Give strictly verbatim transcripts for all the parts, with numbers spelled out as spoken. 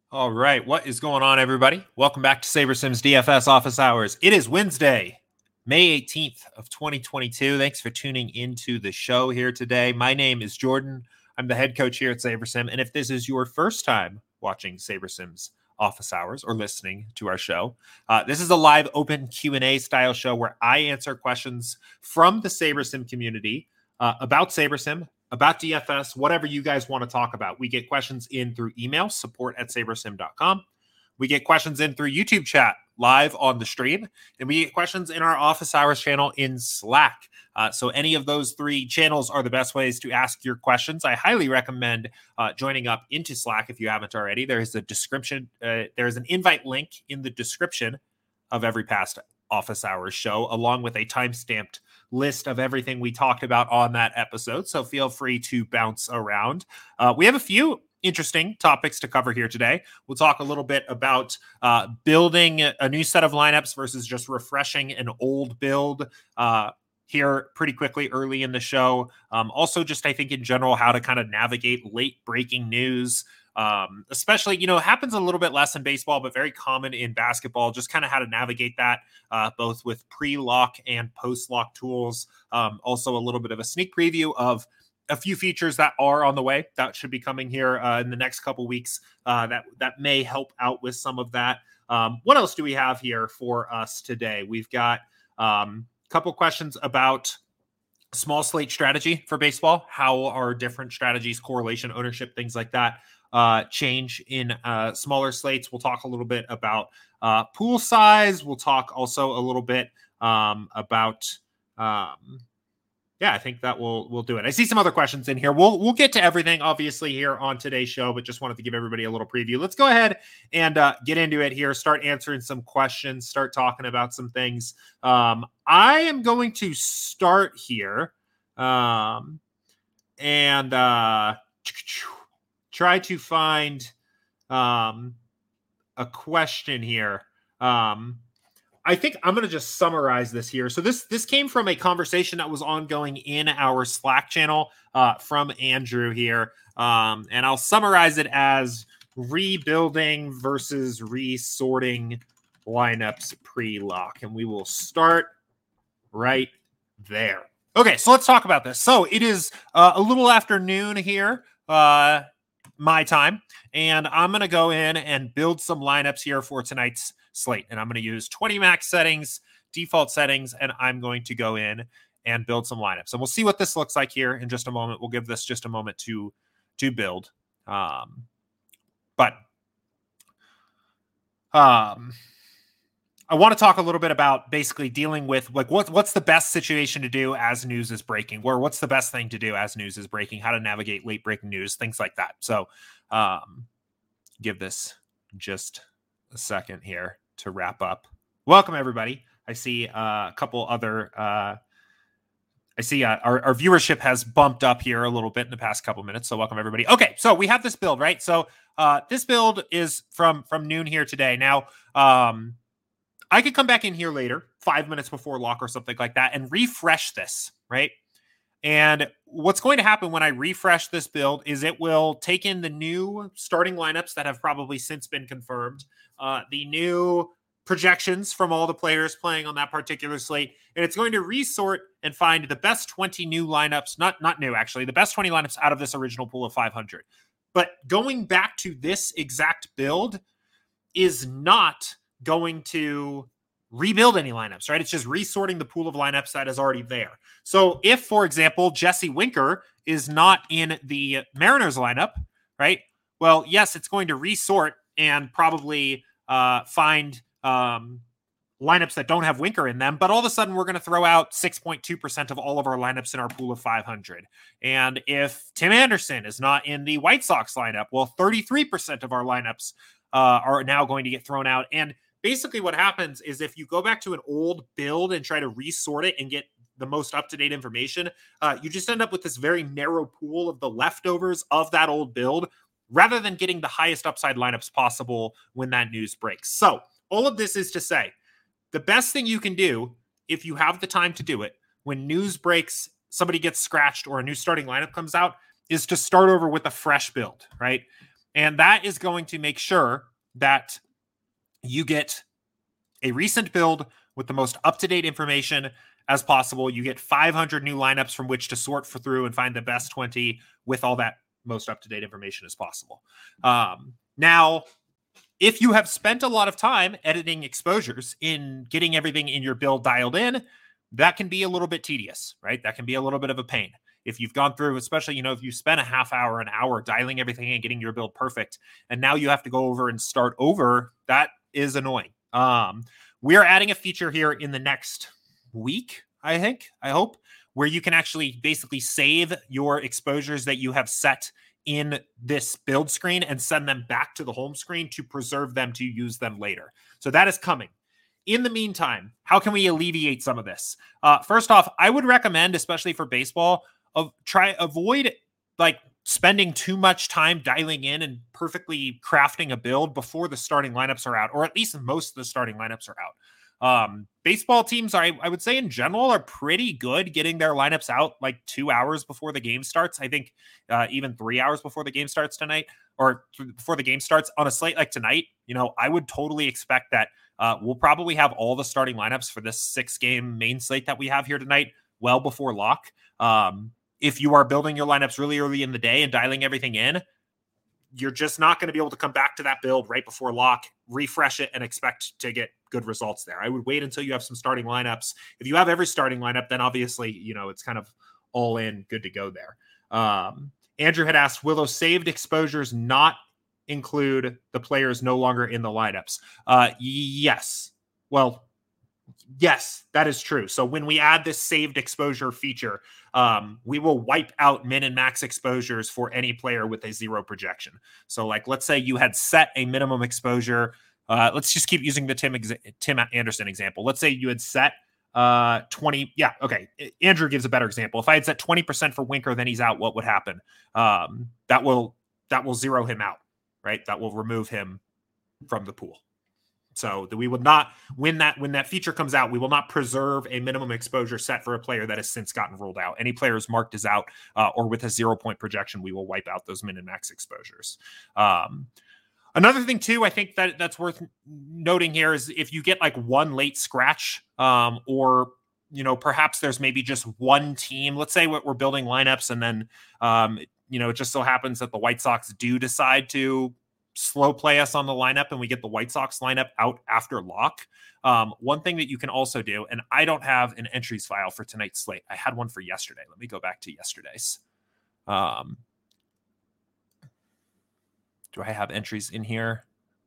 All right, what is going on, everybody? Welcome back to SaberSims D F S Office Hours. It is Wednesday, May eighteenth of twenty twenty-two. Thanks for tuning into the show here today. My name is Jordan. I'm the head coach here at SaberSim, and if this is your first time watching SaberSims Office Hours or listening to our show, uh, this is a live open Q and A style show where I answer questions from the SaberSim community uh, about SaberSim, about D F S, whatever you guys want to talk about. We get questions in through email, support at sabersim dot com. We get questions in through YouTube chat live on the stream, and we get questions in our Office Hours channel in Slack. Uh, so any of those three channels are the best ways to ask your questions. I highly recommend uh, joining up into Slack if you haven't already. There is a description. Uh, there is an invite link in the description of every past Office Hours show, along with a timestamped list of everything we talked about on that episode. So feel free to bounce around. Uh, we have a few interesting topics to cover here today. We'll talk a little bit about uh, building a new set of lineups versus just refreshing an old build uh, here pretty quickly early in the show. Um, also, just I think in general, how to kind of navigate late breaking news. Um, especially, you know, it happens a little bit less in baseball, but very common in basketball, just kind of how to navigate that, uh, both with pre-lock and post-lock tools. Um, also a little bit of a sneak preview of a few features that are on the way that should be coming here uh, in the next couple weeks uh, that, that may help out with some of that. Um, what else do we have here for us today? We've got um, a couple questions about small slate strategy for baseball. How are different strategies, correlation, ownership, things like that uh change in uh smaller slates? We'll talk a little bit about uh pool size. We'll talk also a little bit um about um yeah, I think that will we'll do it. I see some other questions in here. We'll we'll get to everything obviously here on today's show, but just wanted to give everybody a little preview. Let's go ahead and uh get into it here. Start answering some questions, start talking about some things. Um I am going to start here um and uh try to find um, a question here. Um, I think I'm going to just summarize this here. So this this came from a conversation that was ongoing in our Slack channel uh, from Andrew here. Um, and I'll summarize it as rebuilding versus resorting lineups pre-lock. And we will start right there. Okay, so let's talk about this. So it is uh, a little after noon here. Uh, my time, and I'm going to go in and build some lineups here for tonight's slate. And I'm going to use twenty max settings, default settings, and I'm going to go in and build some lineups. And we'll see what this looks like here in just a moment. We'll give this just a moment to, to build. Um, but um, I want to talk a little bit about basically dealing with like what, what's the best situation to do as news is breaking, or what's the best thing to do as news is breaking, how to navigate late breaking news, things like that. So um, give this just a second here to wrap up. Welcome, everybody. I see uh, a couple other, uh, I see uh, our, our viewership has bumped up here a little bit in the past couple minutes. So welcome, everybody. Okay, so we have this build, right? So uh, this build is from, from noon here today. Now, um, I could come back in here later, five minutes before lock or something like that, and refresh this, right? And what's going to happen when I refresh this build is it will take in the new starting lineups that have probably since been confirmed, uh, the new projections from all the players playing on that particular slate, and it's going to resort and find the best twenty new lineups, not, not new, actually, the best twenty lineups out of this original pool of five hundred. But going back to this exact build is not going to rebuild any lineups, right? It's just resorting the pool of lineups that is already there. So if, for example, Jesse Winker is not in the Mariners lineup, right? Well, yes, it's going to resort and probably uh, find um, lineups that don't have Winker in them, but all of a sudden we're going to throw out six point two percent of all of our lineups in our pool of five hundred. And if Tim Anderson is not in the White Sox lineup, well, thirty-three percent of our lineups uh, are now going to get thrown out. And basically what happens is if you go back to an old build and try to resort it and get the most up-to-date information, uh, you just end up with this very narrow pool of the leftovers of that old build rather than getting the highest upside lineups possible when that news breaks. So all of this is to say, the best thing you can do if you have the time to do it, when news breaks, somebody gets scratched or a new starting lineup comes out, is to start over with a fresh build, right? And that is going to make sure that you get a recent build with the most up-to-date information as possible. You get five hundred new lineups from which to sort for through and find the best twenty with all that most up-to-date information as possible. Um, now, if you have spent a lot of time editing exposures in getting everything in your build dialed in, that can be a little bit tedious, right? That can be a little bit of a pain. If you've gone through, especially, you know, if you spent a half hour, an hour dialing everything in, getting your build perfect, and now you have to go over and start over, that is annoying. Um, we are adding a feature here in the next week, I think, I hope, where you can actually basically save your exposures that you have set in this build screen and send them back to the home screen to preserve them to use them later. So that is coming. In the meantime, how can we alleviate some of this? Uh, first off, I would recommend, especially for baseball, of try avoid like spending too much time dialing in and perfectly crafting a build before the starting lineups are out, or at least most of the starting lineups are out. Um, baseball teams, I, I would say in general, are pretty good getting their lineups out like two hours before the game starts. I think uh, even three hours before the game starts tonight, or th- before the game starts on a slate like tonight. You know, I would totally expect that uh, we'll probably have all the starting lineups for this six game main slate that we have here tonight well before lock. Um, if you are building your lineups really early in the day and dialing everything in, you're just not going to be able to come back to that build right before lock, refresh it, and expect to get good results there. I would wait until you have some starting lineups. If you have every starting lineup, then obviously, you know, it's kind of all in, good to go there. Um, Andrew had asked, will those saved exposures not include the players no longer in the lineups? Uh, yes. Well, yes, that is true. So when we add this saved exposure feature, um, we will wipe out min and max exposures for any player with a zero projection. So like, let's say you had set a minimum exposure. Uh, let's just keep using the Tim, exa- Tim Anderson example. Let's say you had set uh, twenty. Yeah. Okay. Andrew gives a better example. If I had set twenty percent for Winker, then he's out. What would happen? Um, that will, that will zero him out, right? That will remove him from the pool. So that we would not, when that when that feature comes out, we will not preserve a minimum exposure set for a player that has since gotten ruled out. Any players marked as out uh, or with a zero point projection, we will wipe out those min and max exposures. Um, another thing too, I think that that's worth noting here is if you get like one late scratch um, or, you know, perhaps there's maybe just one team. Let's say we're building lineups and then, um, you know, it just so happens that the White Sox do decide to slow play us on the lineup and we get the White Sox lineup out after lock. Um, one thing that you can also do, and I don't have an entries file for tonight's slate. I had one for yesterday. Let me go back to yesterday's. Um, do I have entries in here?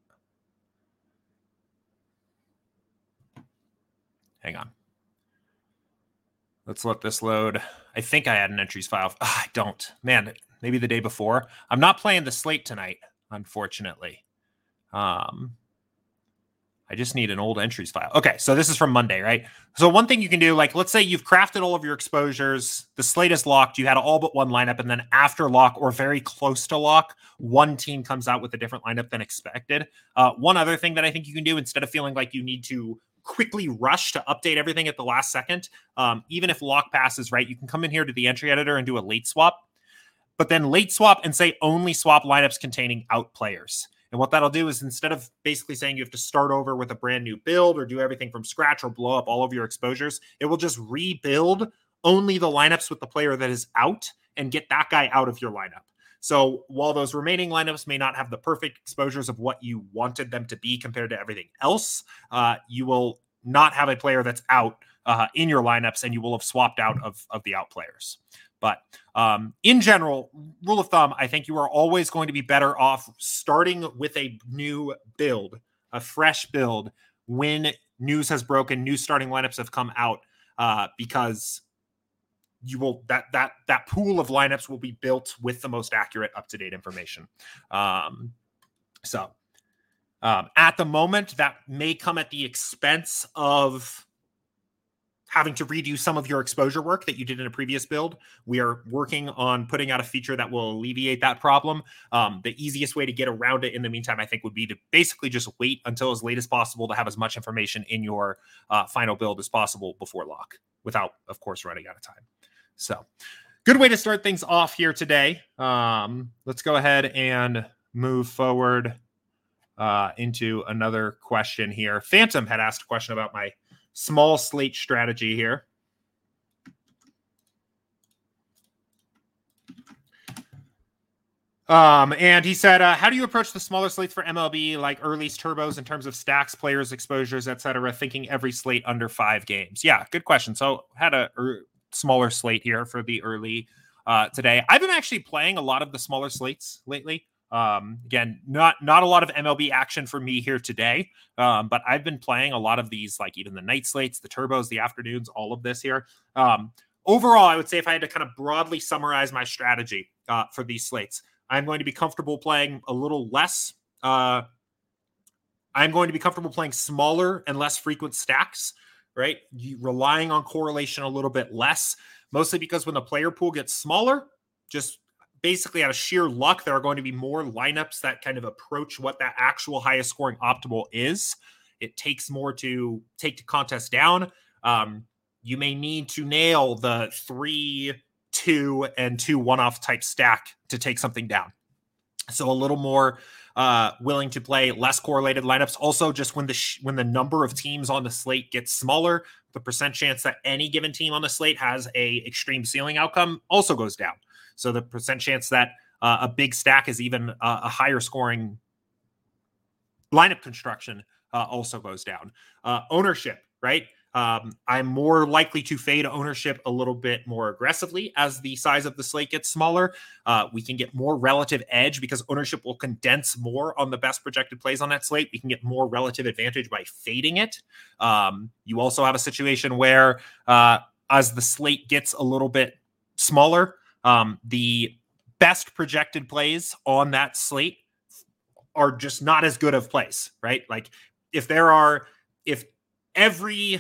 Hang on. Let's let this load. I think I had an entries file. Oh, I don't. Man, maybe the day before. I'm not playing the slate tonight, unfortunately. Um, I just need an old entries file. Okay, so this is from Monday, right? So one thing you can do, like let's say you've crafted all of your exposures, the slate is locked, you had all but one lineup, and then after lock or very close to lock, one team comes out with a different lineup than expected. Uh, one other thing that I think you can do instead of feeling like you need to quickly rush to update everything at the last second, um, even if lock passes, right, you can come in here to the entry editor and do a late swap, but then late swap and say only swap lineups containing out players. And what that'll do is instead of basically saying you have to start over with a brand new build or do everything from scratch or blow up all of your exposures, it will just rebuild only the lineups with the player that is out and get that guy out of your lineup. So while those remaining lineups may not have the perfect exposures of what you wanted them to be compared to everything else, uh, you will not have a player that's out uh, in your lineups and you will have swapped out of, of the out players. But um, in general, rule of thumb, I think you are always going to be better off starting with a new build, a fresh build, when news has broken, new starting lineups have come out, uh, because you will that that that pool of lineups will be built with the most accurate, up-to-date information. Um, so um, at the moment, that may come at the expense of having to redo some of your exposure work that you did in a previous build. We are working on putting out a feature that will alleviate that problem. Um, the easiest way to get around it in the meantime, I think, would be to basically just wait until as late as possible to have as much information in your uh, final build as possible before lock, without, of course, running out of time. So good way to start things off here today. Um, let's go ahead and move forward uh, into another question here. Phantom had asked a question about my small slate strategy here. Um, and he said, uh, how do you approach the smaller slates for M L B, like early's turbos in terms of stacks, players, exposures, et cetera, thinking every slate under five games? Yeah, good question. So had a er, smaller slate here for the early uh, today. I've been actually playing a lot of the smaller slates lately. Um, again, not not a lot of M L B action for me here today, um, but I've been playing a lot of these, like even the night slates, the turbos, the afternoons, all of this here. Um, overall, I would say if I had to kind of broadly summarize my strategy uh, for these slates, I'm going to be comfortable playing a little less. Uh, I'm going to be comfortable playing smaller and less frequent stacks, right? You, relying on correlation a little bit less, mostly because when the player pool gets smaller, just basically out of sheer luck, there are going to be more lineups that kind of approach what that actual highest scoring optimal is. It takes more to take the contest down. Um, you may need to nail the three, two, and two one-off type stack to take something down. So a little more uh, willing to play less correlated lineups. Also, just when the sh- when the number of teams on the slate gets smaller, the percent chance that any given team on the slate has a extreme ceiling outcome also goes down. So the percent chance that uh, a big stack is even uh, a higher scoring lineup construction uh, also goes down. Uh, ownership, right? Um, I'm more likely to fade ownership a little bit more aggressively as the size of the slate gets smaller. Uh, we can get more relative edge because ownership will condense more on the best projected plays on that slate. We can get more relative advantage by fading it. Um, you also have a situation where uh, as the slate gets a little bit smaller, um, the best projected plays on that slate are just not as good of plays, right? Like if there are, if every,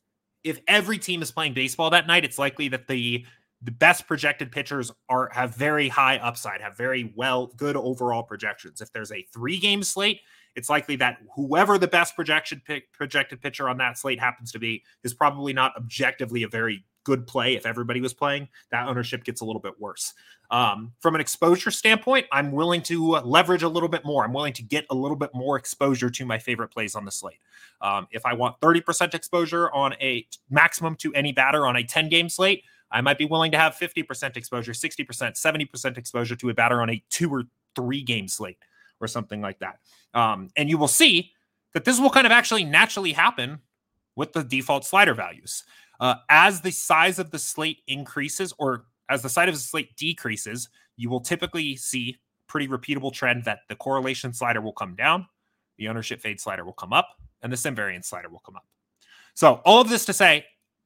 if every team is playing baseball that night, it's likely that the the best projected pitchers are have very high upside, have very well good overall projections. If there's a three game slate, it's likely that whoever the best projection pick, projected pitcher on that slate happens to be is probably not objectively a very good play. If everybody was playing, that ownership gets a little bit worse. Um, from an exposure standpoint, I'm willing to leverage a little bit more. I'm willing to get a little bit more exposure to my favorite plays on the slate. Um, if I want thirty percent exposure on a maximum to any batter on a ten game slate, I might be willing to have fifty percent exposure, sixty percent, seventy percent exposure to a batter on a two or three game slate or something like that. Um, and you will see that this will kind of actually naturally happen with the default slider values. Uh, as the size of the slate increases, or as the size of the slate decreases, you will typically see pretty repeatable trend that the correlation slider will come down, the ownership fade slider will come up, and the sim variance slider will come up. So all of this to say,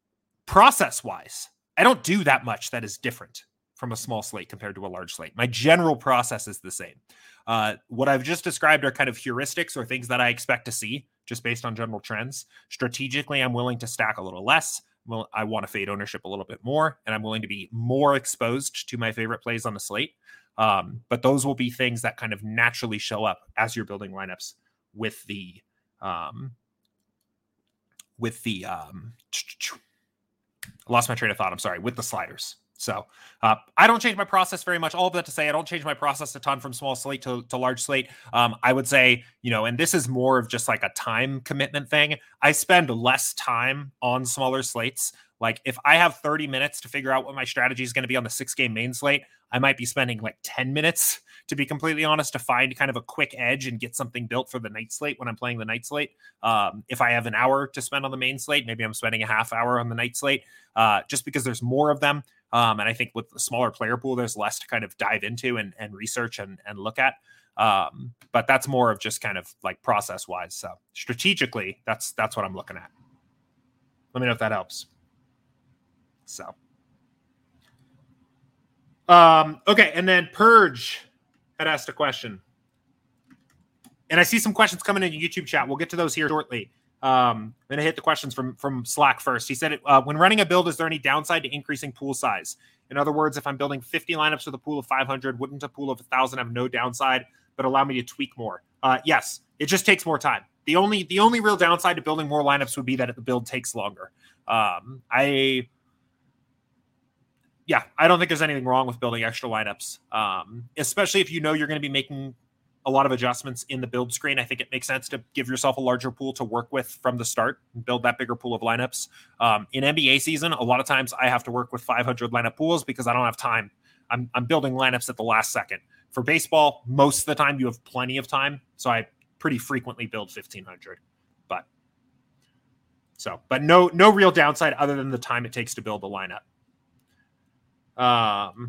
process-wise, I don't do that much that is different from a small slate compared to a large slate. My general process is the same. Uh, what I've just described are kind of heuristics or things that I expect to see just based on general trends. Strategically, I'm willing to stack a little less. Well, I want to fade ownership a little bit more, and I'm willing to be more exposed to my favorite plays on the slate. Um, but those will be things that kind of naturally show up as you're building lineups with the um, with the um, I lost my train of thought. I'm sorry, with the sliders. So uh, I don't change my process very much. All of that to say, I don't change my process a ton from small slate to, to large slate. Um, I would say, you know, and this is more of just like a time commitment thing. I spend less time on smaller slates. Like if I have thirty minutes to figure out what my strategy is going to be on the six game main slate, I might be spending like ten minutes, to be completely honest, to find kind of a quick edge and get something built for the night slate when I'm playing the night slate. Um, if I have an hour to spend on the main slate, maybe I'm spending a half hour on the night slate, uh, just because there's more of them. Um, and I think with the smaller player pool, there's less to kind of dive into and, and research and, and look at. Um, but that's more of just kind of like process wise. So strategically, that's, that's what I'm looking at. Let me know if that helps. So, um, okay. And then Purge had asked a question, and I see some questions coming in YouTube chat. We'll get to those here shortly. Um, I'm going to hit the questions from, from Slack first. He said, uh, when running a build, is there any downside to increasing pool size? In other words, if I'm building fifty lineups with a pool of five hundred, wouldn't a pool of one thousand have no downside, but allow me to tweak more? Uh, yes, it just takes more time. The only, the only real downside to building more lineups would be that the build takes longer. Um, I, yeah, I don't think there's anything wrong with building extra lineups, um, especially if you know you're going to be making a lot of adjustments in the build screen. I think it makes sense to give yourself a larger pool to work with from the start and build that bigger pool of lineups. Um, in N B A season, a lot of times I have to work with five hundred lineup pools because I don't have time. I'm, I'm building lineups at the last second. For baseball, most of the time you have plenty of time, so I pretty frequently build fifteen hundred. But so, but no, no real downside other than the time it takes to build a lineup. Um,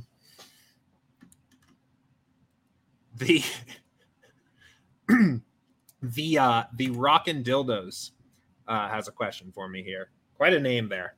the the uh, the Rockin' Dildos uh, has a question for me here. Quite a name there.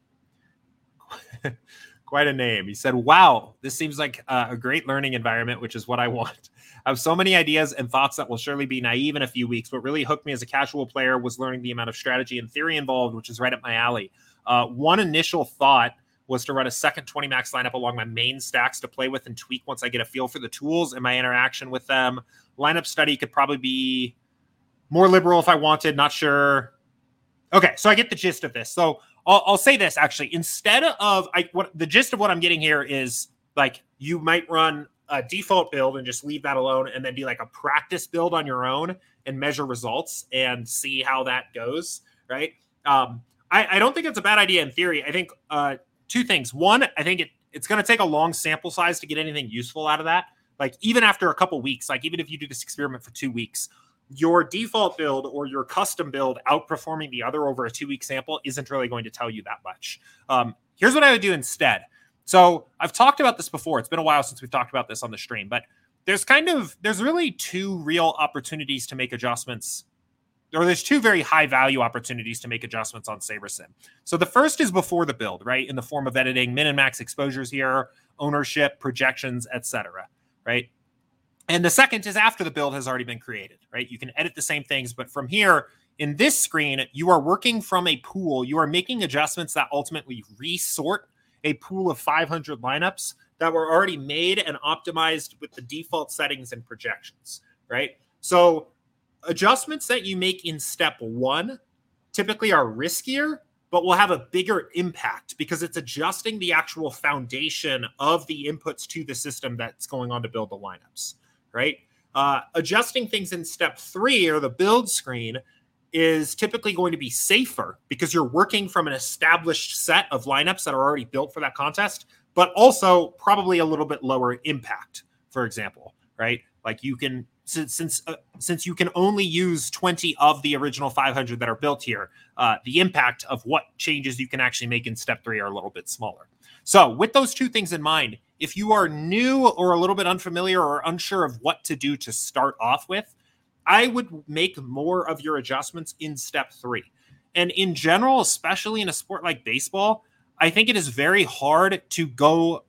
Quite a name. He said, wow, this seems like uh, a great learning environment, which is what I want. I have so many ideas and thoughts that will surely be naive in a few weeks. What really hooked me as a casual player was learning the amount of strategy and theory involved, which is right up my alley. Uh, one initial thought was to run a second twenty max lineup along my main stacks to play with and tweak once I get a feel for the tools and my interaction with them. Lineup study could probably be more liberal if I wanted, not sure. Okay, so I get the gist of this. So I'll, I'll say this, actually. Instead of, I, what the gist of what I'm getting here is, like, you might run a default build and just leave that alone and then do, like, a practice build on your own and measure results and see how that goes, right? Um, I, I don't think it's a bad idea in theory. I think uh, two things. One, I think it, it's going to take a long sample size to get anything useful out of that. Like, even after a couple weeks, like, even if you do this experiment for two weeks, your default build or your custom build outperforming the other over a two-week sample isn't really going to tell you that much. Um, here's what I would do instead. So I've talked about this before. It's been a while since we've talked about this on the stream, but there's kind of, there's really two real opportunities to make adjustments, or there's two very high value opportunities to make adjustments on SaberSim. So the first is before the build, right? In the form of editing min and max exposures here, ownership, projections, et cetera, right? And the second is after the build has already been created, right? You can edit the same things, but from here in this screen, you are working from a pool. You are making adjustments that ultimately resort a pool of five hundred lineups that were already made and optimized with the default settings and projections, right? So adjustments that you make in step one typically are riskier, but will have a bigger impact because it's adjusting the actual foundation of the inputs to the system that's going on to build the lineups. Right? Uh, adjusting things in step three or the build screen is typically going to be safer because you're working from an established set of lineups that are already built for that contest, but also probably a little bit lower impact, for example, right? Like you can, since since, uh, since you can only use twenty of the original five hundred that are built here, uh, the impact of what changes you can actually make in step three are a little bit smaller. So with those two things in mind, if you are new or a little bit unfamiliar or unsure of what to do to start off with, I would make more of your adjustments in step three. And in general, especially in a sport like baseball, I think it is very hard to go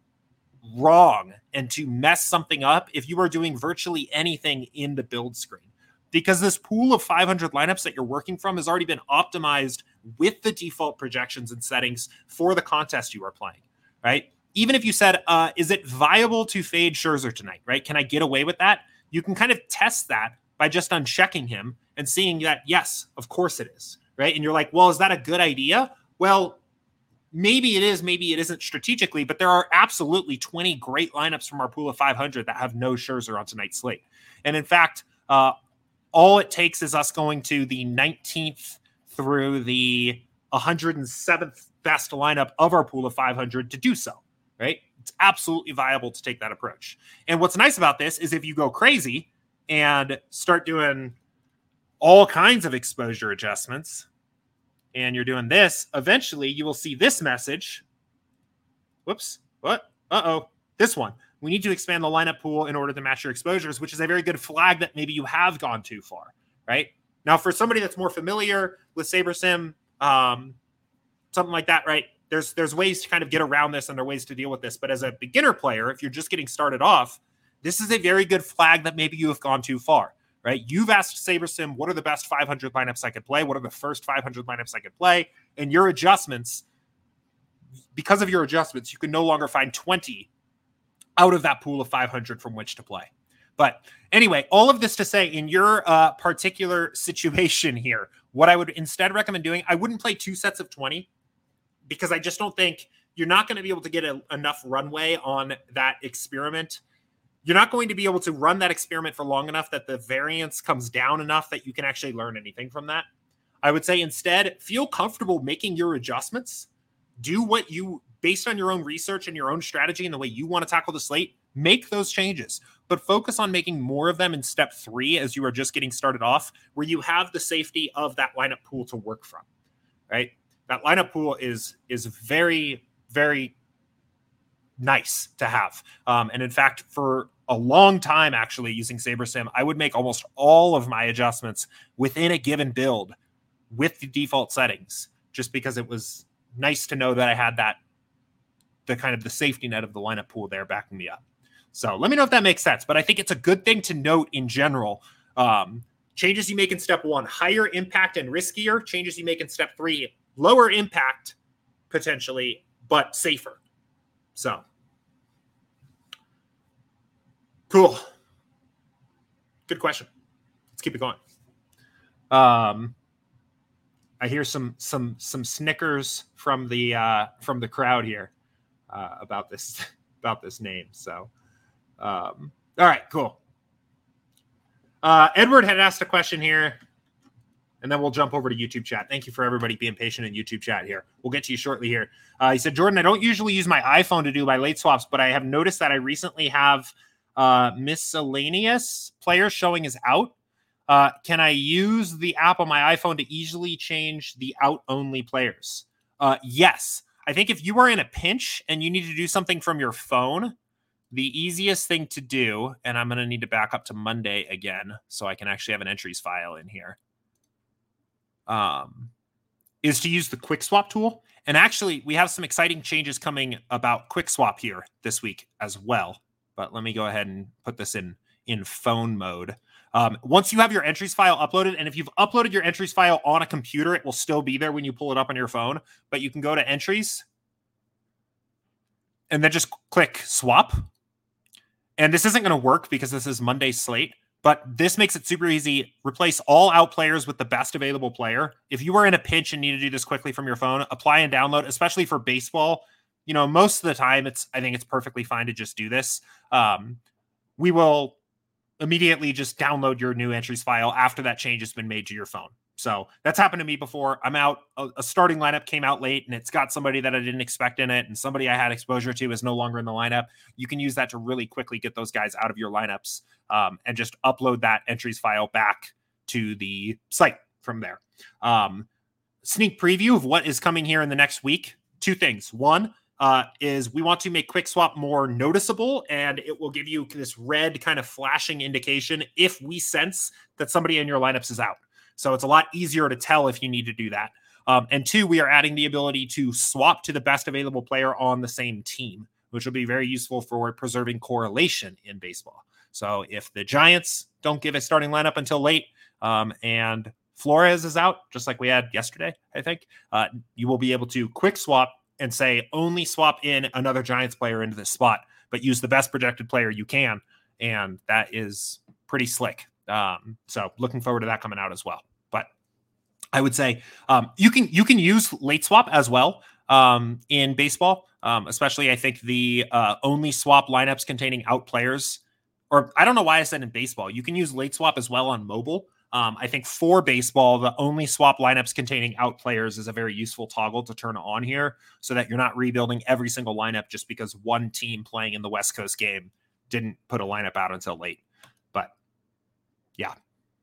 wrong and to mess something up if you are doing virtually anything in the build screen. Because this pool of five hundred lineups that you're working from has already been optimized with the default projections and settings for the contest you are playing, right? Even if you said, uh, is it viable to fade Scherzer tonight, right? Can I get away with that? You can kind of test that by just unchecking him and seeing that, yes, of course it is, right? And you're like, well, is that a good idea? Well, maybe it is, maybe it isn't strategically, but there are absolutely twenty great lineups from our pool of five hundred that have no Scherzer on tonight's slate. And in fact, uh, all it takes is us going to the nineteenth through the one hundred seventh best lineup of our pool of five hundred to do so. Right? It's absolutely viable to take that approach. And what's nice about this is if you go crazy and start doing all kinds of exposure adjustments and you're doing this, eventually you will see this message. Whoops. What? Uh-oh. This one. We need to expand the lineup pool in order to match your exposures, which is a very good flag that maybe you have gone too far, right? Now, for somebody that's more familiar with SaberSim, um, something like that, right? There's there's ways to kind of get around this and there are ways to deal with this. But as a beginner player, if you're just getting started off, this is a very good flag that maybe you have gone too far, right? You've asked SaberSim, what are the best five hundred lineups I could play? What are the first five hundred lineups I could play? And your adjustments, because of your adjustments, you can no longer find twenty out of that pool of five hundred from which to play. But anyway, all of this to say, in your uh, particular situation here, what I would instead recommend doing, I wouldn't play two sets of twenty, because I just don't think you're not going to be able to get a, enough runway on that experiment you're not going to be able to run that experiment for long enough that the variance comes down enough that you can actually learn anything from that. I would say instead, feel comfortable making your adjustments. Do what you, based on your own research and your own strategy and the way you want to tackle the slate, make those changes, but focus on making more of them in step three as you are just getting started off, where you have the safety of that lineup pool to work from, right? That lineup pool is, is very, very nice to have. Um, and in fact, for a long time, actually using SaberSim, I would make almost all of my adjustments within a given build with the default settings, just because it was nice to know that I had that, the kind of the safety net of the lineup pool there backing me up. So let me know if that makes sense, but I think it's a good thing to note in general. Um, changes you make in step one, higher impact and riskier. Changes you make in step three, lower impact potentially, but safer. So cool. Good question. Let's keep it going. Um, I hear some some some snickers from the uh, from the crowd here uh, about this about this name. So, um, all right, cool. Uh, Edward had asked a question here, and then we'll jump over to YouTube chat. Thank you for everybody being patient in YouTube chat here. We'll get to you shortly here. Uh, he said, Jordan, I don't usually use my iPhone to do my late swaps, but I have noticed that I recently have uh, miscellaneous players showing as out. Uh, can I use the app on my iPhone to easily change the out-only players? Uh, yes. I think if you are in a pinch and you need to do something from your phone, the easiest thing to do, and I'm going to need to back up to Monday again so I can actually have an entries file in here, um, is to use the Quick Swap tool. And actually, we have some exciting changes coming about Quick Swap here this week as well. But let me go ahead and put this in, in phone mode. Um, once you have your entries file uploaded, and if you've uploaded your entries file on a computer, it will still be there when you pull it up on your phone, but you can go to entries and then just click swap. And this isn't going to work because this is Monday's slate, but this makes it super easy. Replace all out players with the best available player. If you are in a pinch and need to do this quickly from your phone, apply and download, especially for baseball. You know, most of the time it's, I think it's perfectly fine to just do this. Um, we will immediately just download your new entries file after that change has been made to your phone. So that's happened to me before. I'm out, a, a starting lineup came out late and it's got somebody that I didn't expect in it, and somebody I had exposure to is no longer in the lineup. You can use that to really quickly get those guys out of your lineups um, and just upload that entries file back to the site from there. Um, sneak preview of what is coming here in the next week. Two things. One, Uh, is we want to make Quick Swap more noticeable, and it will give you this red kind of flashing indication if we sense that somebody in your lineups is out. So it's a lot easier to tell if you need to do that. Um, and two, we are adding the ability to swap to the best available player on the same team, which will be very useful for preserving correlation in baseball. So if the Giants don't give a starting lineup until late, um, and Flores is out, just like we had yesterday, I think, uh, you will be able to quick swap and say only swap in another Giants player into this spot, but use the best projected player you can. And that is pretty slick. Um, so looking forward to that coming out as well. But I would say um, you can you can use late swap as well um, in baseball, um, especially I think the uh, only swap lineups containing out players, or I don't know why I said in baseball. You can use late swap as well on mobile. Um, I think for baseball, the only swap lineups containing out players is a very useful toggle to turn on here so that you're not rebuilding every single lineup just because one team playing in the West Coast game didn't put a lineup out until late. But yeah,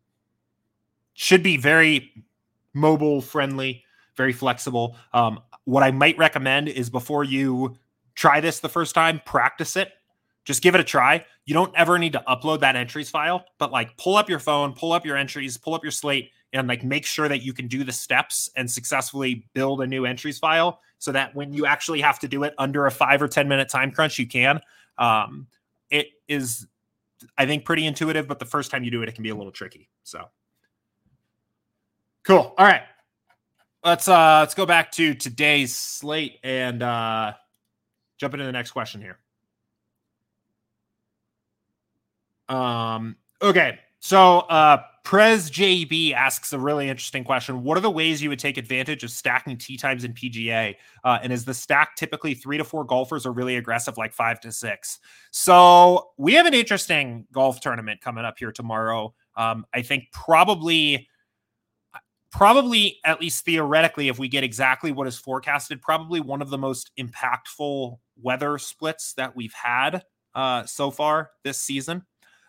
should be very mobile friendly, very flexible. Um, what I might recommend is before you try this the first time, practice it. Just give it a try. You don't ever need to upload that entries file, but like pull up your phone, pull up your entries, pull up your slate, and like make sure that you can do the steps and successfully build a new entries file so that when you actually have to do it under a five or ten minute time crunch, you can. Um, it is, I think, pretty intuitive, but the first time you do it, it can be a little tricky. So cool. All right. Let's uh let's go back to today's slate and uh jump into the next question here. Um, okay. So uh, Prez J B asks a really interesting question. What are the ways you would take advantage of stacking tee times in P G A? Uh, and is the stack typically three to four golfers or really aggressive like five to six? So we have an interesting golf tournament coming up here tomorrow. Um, I think probably, probably at least theoretically, if we get exactly what is forecasted, probably one of the most impactful weather splits that we've had uh, so far this season.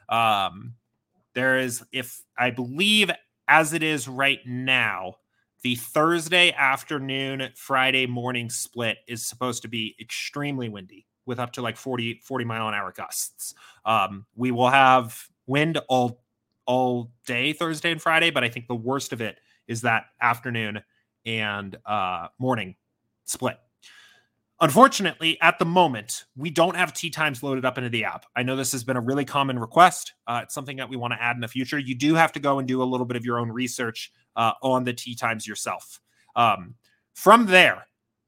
Um, There is, if I believe as it is right now, the Thursday afternoon, Friday morning split is supposed to be extremely windy with up to like forty, forty mile an hour gusts. Um, we will have wind all, all day Thursday and Friday, but I think the worst of it is that afternoon and uh, morning split. Unfortunately, at the moment, we don't have tee times loaded up into the app. I know this has been a really common request. Uh, it's something that we want to add in the future. You do have to go and do a little bit of your own research uh, on the tee times yourself. Um, from there,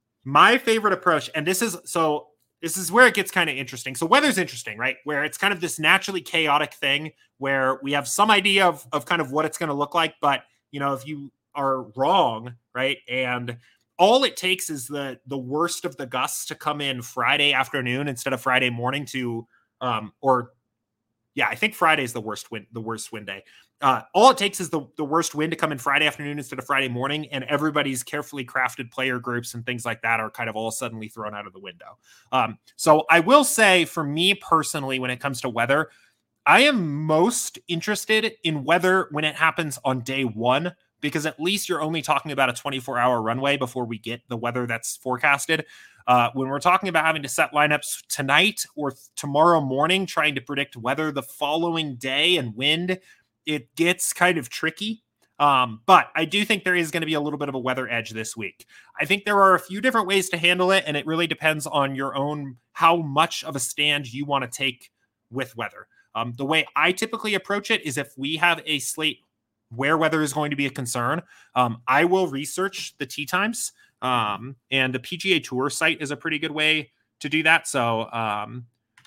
my favorite approach, and this is so this is where it gets kind of interesting. So weather's interesting, right? Where it's kind of this naturally chaotic thing where we have some idea of, of kind of what it's going to look like. But, you know, if you are wrong, right, and all it takes is the the worst of the gusts to come in Friday afternoon instead of Friday morning to, um, or yeah, I think Friday is the worst wind, the worst wind day. Uh, all it takes is the, the worst wind to come in Friday afternoon instead of Friday morning, and everybody's carefully crafted player groups and things like that are kind of all suddenly thrown out of the window. Um, so I will say, for me personally, when it comes to weather, I am most interested in weather when it happens on day one, because at least you're only talking about a twenty-four hour runway before we get the weather that's forecasted. Uh, when we're talking about having to set lineups tonight or th- tomorrow morning, trying to predict weather the following day and wind, it gets kind of tricky. Um, but I do think there is going to be a little bit of a weather edge this week. I think there are a few different ways to handle it, and it really depends on your own, how much of a stand you want to take with weather. Um, the way I typically approach it is if we have a slate where weather is going to be a concern, um, I will research the tee times, um, and the P G A Tour site is a pretty good way to do that. So um,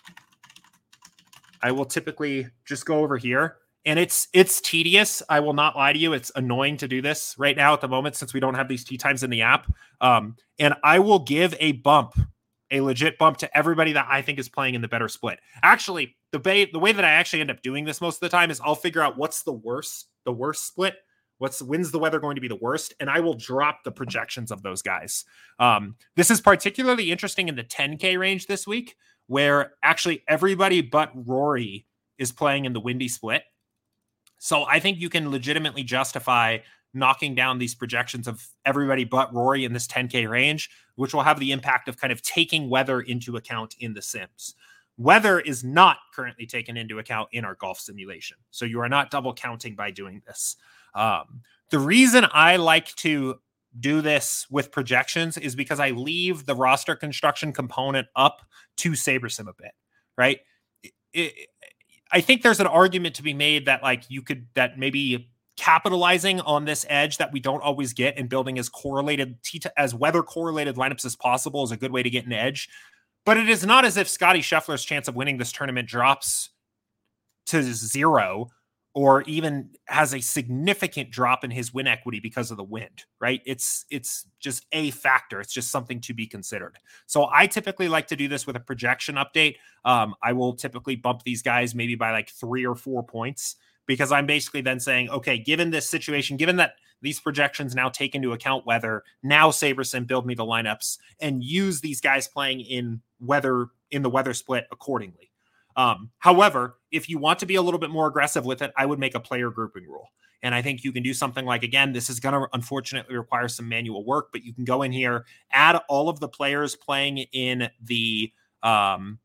I will typically just go over here, and it's it's tedious. I will not lie to you. It's annoying to do this right now at the moment since we don't have these tee times in the app. Um, and I will give a bump, a legit bump to everybody that I think is playing in the better split. Actually, the way, the way that I actually end up doing this most of the time is I'll figure out what's the worst, the worst split. What's when's the weather going to be the worst? And I will drop the projections of those guys. Um, this is particularly interesting in the ten K range this week, where actually everybody but Rory is playing in the windy split. So I think you can legitimately justify knocking down these projections of everybody but Rory in this ten K range, which will have the impact of kind of taking weather into account in the sims. Weather is not currently taken into account in our golf simulation. So you are not double counting by doing this. Um, the reason I like to do this with projections is because I leave the roster construction component up to SaberSim a bit, right? It, it, I think there's an argument to be made that like you could, that maybe capitalizing on this edge that we don't always get and building as correlated, as weather correlated lineups as possible is a good way to get an edge. But it is not as if Scotty Scheffler's chance of winning this tournament drops to zero or even has a significant drop in his win equity because of the wind, right? It's it's just a factor. It's just something to be considered. So I typically like to do this with a projection update. Um, I will typically bump these guys maybe by like three or four points because I'm basically then saying, okay, given this situation, given that these projections now take into account weather, now SaberSim build me the lineups and use these guys playing in weather in the weather split accordingly. Um, however, if you want to be a little bit more aggressive with it, I would make a player grouping rule. And I think you can do something like, again, this is going to unfortunately require some manual work, but you can go in here, add all of the players playing in the, um,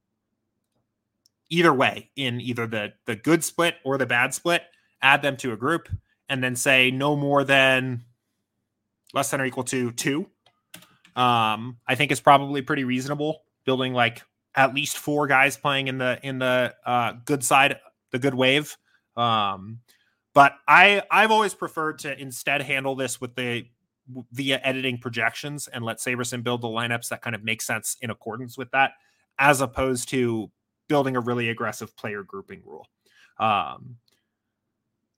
either way, in either the, the good split or the bad split, add them to a group and then say no more than less than or equal to two. Um, I think is probably pretty reasonable, building like at least four guys playing in the in the uh, good side, the good wave. Um, but I I've always preferred to instead handle this with the via editing projections and let SaberSim build the lineups that kind of make sense in accordance with that, as opposed to building a really aggressive player grouping rule. Um,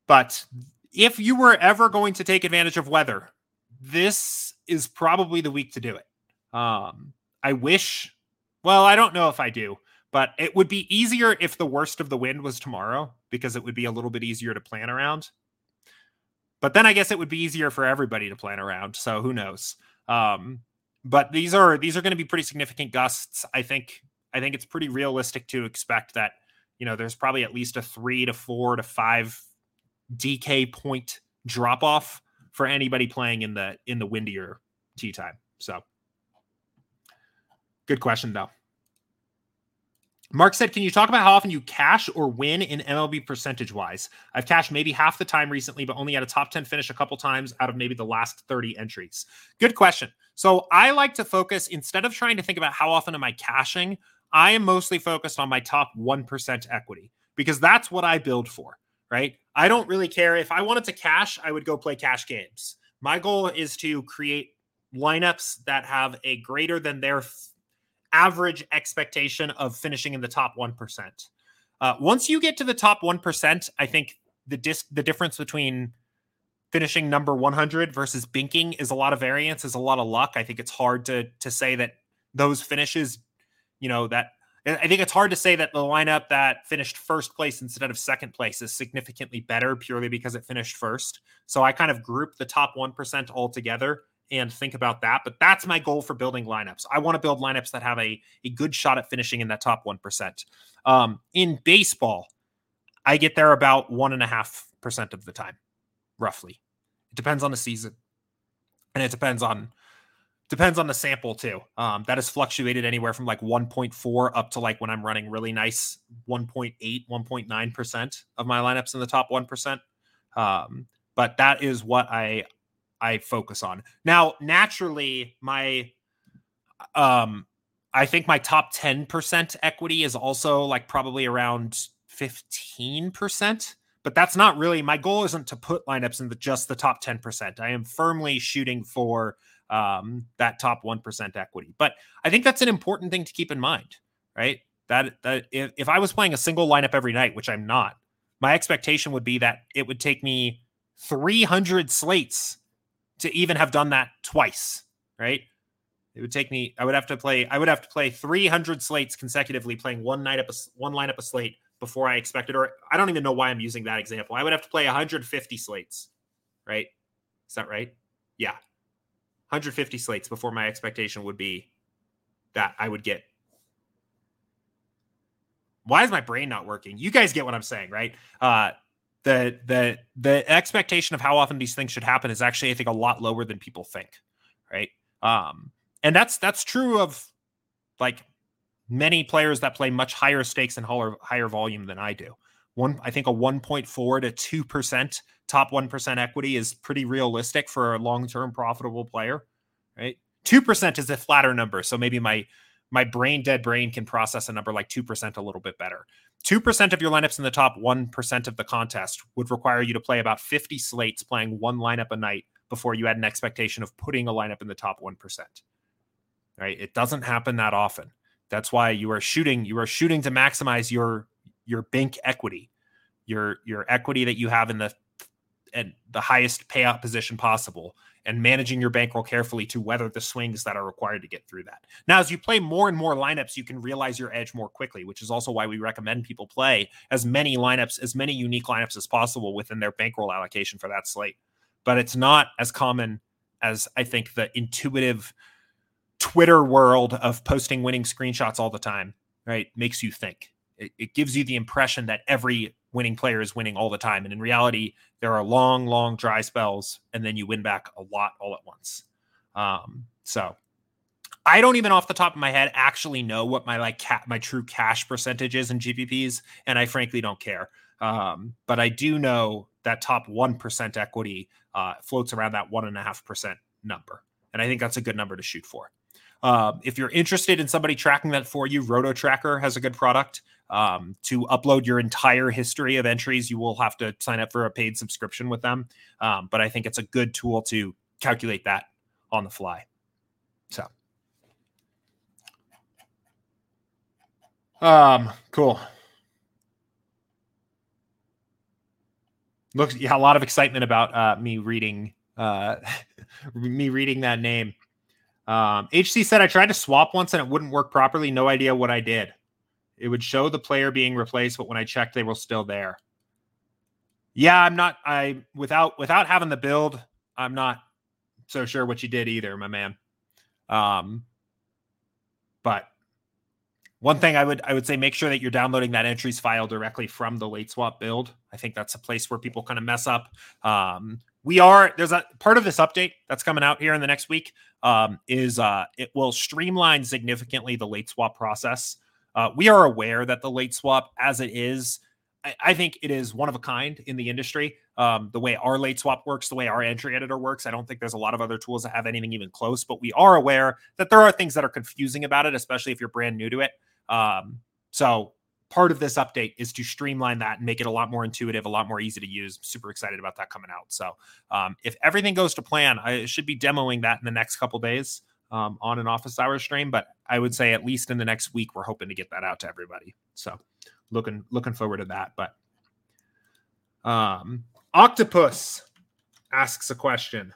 But if you were ever going to take advantage of weather, this is probably the week to do it. Um, I wish, well, I don't know if I do, but it would be easier if the worst of the wind was tomorrow, because it would be a little bit easier to plan around. But then I guess it would be easier for everybody to plan around. So who knows? Um, but these are these are going to be pretty significant gusts. I think I think it's pretty realistic to expect that, you know, there's probably at least a three to four to five D K point drop off for anybody playing in the in the windier tee time. So good question though. Mark said, can you talk about how often you cash or win in M L B percentage wise? I've cashed maybe half the time recently, but only had a top ten finish a couple times out of maybe the last thirty entries. Good question. So I like to focus, instead of trying to think about how often am I cashing, I am mostly focused on my top one percent equity, because that's what I build for, right? I don't really care. If I wanted to cash, I would go play cash games. My goal is to create lineups that have a greater than their average expectation of finishing in the top one percent. Uh, once you get to the top one percent, I think the dis- the difference between finishing number one hundred versus binking is a lot of variance, is a lot of luck. I think it's hard to to say that those finishes, you know, that I think it's hard to say that the lineup that finished first place instead of second place is significantly better purely because it finished first. So I kind of group the top one percent all together and think about that. But that's my goal for building lineups. I want to build lineups that have a, a good shot at finishing in that top one percent. Um, in baseball, I get there about one and a half percent of the time, roughly. It depends on the season. And it depends on depends on the sample too. Um, that has fluctuated anywhere from like one point four up to like when I'm running really nice one point eight, one point nine percent of my lineups in the top one percent. Um, but that is what I I focus on. Now, naturally, my um I think my top ten percent equity is also like probably around fifteen percent, but that's not really, my goal isn't to put lineups in the just the top ten percent. I am firmly shooting for um that top one percent equity. But I think that's an important thing to keep in mind, right? That that if, if I was playing a single lineup every night, which I'm not, my expectation would be that it would take me three hundred slates to even have done that twice, right? It would take me, I would have to play, I would have to play three hundred slates consecutively, playing one night up, a, one lineup a slate before I expected, or I don't even know why I'm using that example. I would have to play one hundred fifty slates, right? Is that right? Yeah. one hundred fifty slates before my expectation would be that I would get. Why is my brain not working? You guys get what I'm saying, right? Uh, The, the the expectation of how often these things should happen is actually, I think, a lot lower than people think, right? Um, and that's that's true of like many players that play much higher stakes and higher, higher volume than I do. One, I think a one point four to two percent top one percent equity is pretty realistic for a long-term profitable player, right? two percent is a flatter number, so maybe my my brain dead brain can process a number like two percent a little bit better. two percent of your lineups in the top one percent of the contest would require you to play about fifty slates playing one lineup a night before you had an expectation of putting a lineup in the top one percent. Right? It doesn't happen that often. That's why you are shooting, you are shooting to maximize your your bank equity, your your equity that you have in the at the highest payout position possible, and managing your bankroll carefully to weather the swings that are required to get through that. Now, as you play more and more lineups, you can realize your edge more quickly, which is also why we recommend people play as many lineups, as many unique lineups as possible within their bankroll allocation for that slate. But it's not as common as I think the intuitive Twitter world of posting winning screenshots all the time, right, makes you think. It, it gives you the impression that every winning player is winning all the time. And in reality, there are long, long dry spells, and then you win back a lot all at once. Um, so I don't even off the top of my head actually know what my like ca- my true cash percentage is in G P Ps, and I frankly don't care. Um, but I do know that top one percent equity uh, floats around that one and a half percent number. And I think that's a good number to shoot for. Um, if you're interested in somebody tracking that for you, Roto Tracker has a good product. Um, to upload your entire history of entries, you will have to sign up for a paid subscription with them. Um, but I think it's a good tool to calculate that on the fly. So, um, cool. looks, yeah, a lot of excitement about uh, me reading uh, me reading that name. Um, H C said, I tried to swap once and it wouldn't work properly. No idea what I did. It would show the player being replaced, but when I checked, they were still there. Yeah, I'm not, I, without, without having the build, I'm not so sure what you did either, my man. Um, but one thing I would, I would say, make sure that you're downloading that entries file directly from the late swap build. I think that's a place where people kind of mess up. Um, we are, there's a part of this update that's coming out here in the next week um, is uh, it will streamline significantly the late swap process. Uh, we are aware that the late swap as it is, I, I think it is one of a kind in the industry. Um, the way our late swap works, the way our entry editor works, I don't think there's a lot of other tools that have anything even close, but we are aware that there are things that are confusing about it, especially if you're brand new to it. Um, so part of this update is to streamline that and make it a lot more intuitive, a lot more easy to use. Super excited about that coming out. So um, if everything goes to plan, I should be demoing that in the next couple days um, on an office hours stream, but I would say at least in the next week, we're hoping to get that out to everybody. So looking, looking forward to that. But um, Octopus asks a question.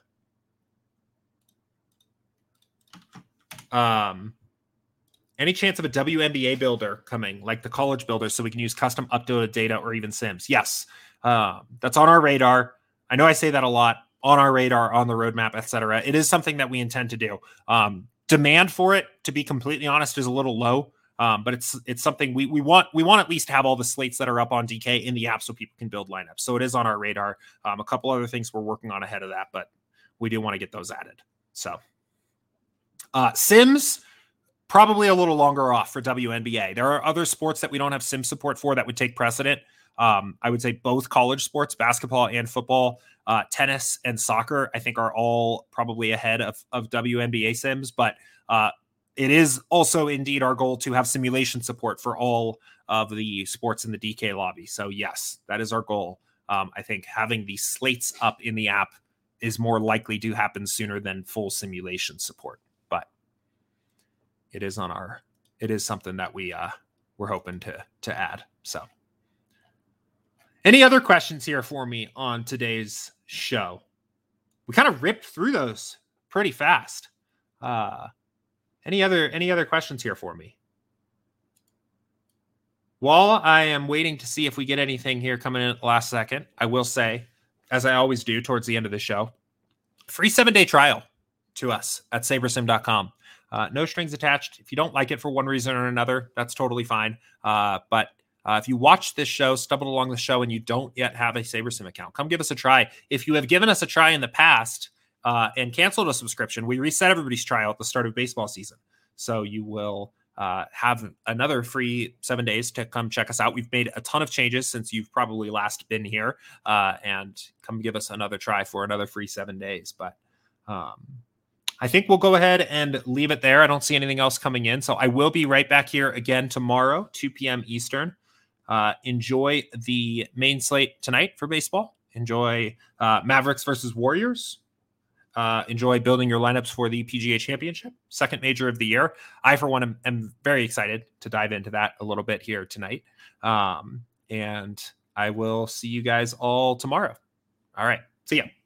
Um, Any chance of a W N B A builder coming, like the college builder, so we can use custom uploaded data or even sims? Yes, um, that's on our radar. I know I say that a lot. On our radar, on the roadmap, et cetera. It is something that we intend to do. Um, demand for it, to be completely honest, is a little low, um, but it's it's something we we want. We want at least to have all the slates that are up on D K in the app so people can build lineups. So it is on our radar. Um, a couple other things we're working on ahead of that, but we do want to get those added. So uh, Sims. Probably a little longer off for W N B A. There are other sports that we don't have sim support for that would take precedent. Um, I would say both college sports, basketball and football, uh, tennis and soccer, I think are all probably ahead of, of W N B A sims. But uh, it is also indeed our goal to have simulation support for all of the sports in the D K lobby. So yes, that is our goal. Um, I think having the slates up in the app is more likely to happen sooner than full simulation support. It is on our, it is something that we, uh, we're hoping to, to add. So any other questions here for me on today's show? We kind of ripped through those pretty fast. Uh, any other, any other questions here for me? While I am waiting to see if we get anything here coming in at the last second, I will say, as I always do towards the end of the show, free seven day trial to us at saber sim dot com. Uh, no strings attached. If you don't like it for one reason or another, that's totally fine. Uh, but uh, if you watch this show, stumbled along the show, and you don't yet have a SaberSim account, come give us a try. If you have given us a try in the past uh, and canceled a subscription, we reset everybody's trial at the start of baseball season. So you will uh, have another free seven days to come check us out. We've made a ton of changes since you've probably last been here, uh, and come give us another try for another free seven days. But um, I think we'll go ahead and leave it there. I don't see anything else coming in. So I will be right back here again tomorrow, two p.m. Eastern. Uh, enjoy the main slate tonight for baseball. Enjoy uh, Mavericks versus Warriors. Uh, enjoy building your lineups for the P G A Championship, second major of the year. I, for one, am, am very excited to dive into that a little bit here tonight. Um, and I will see you guys all tomorrow. All right. See ya.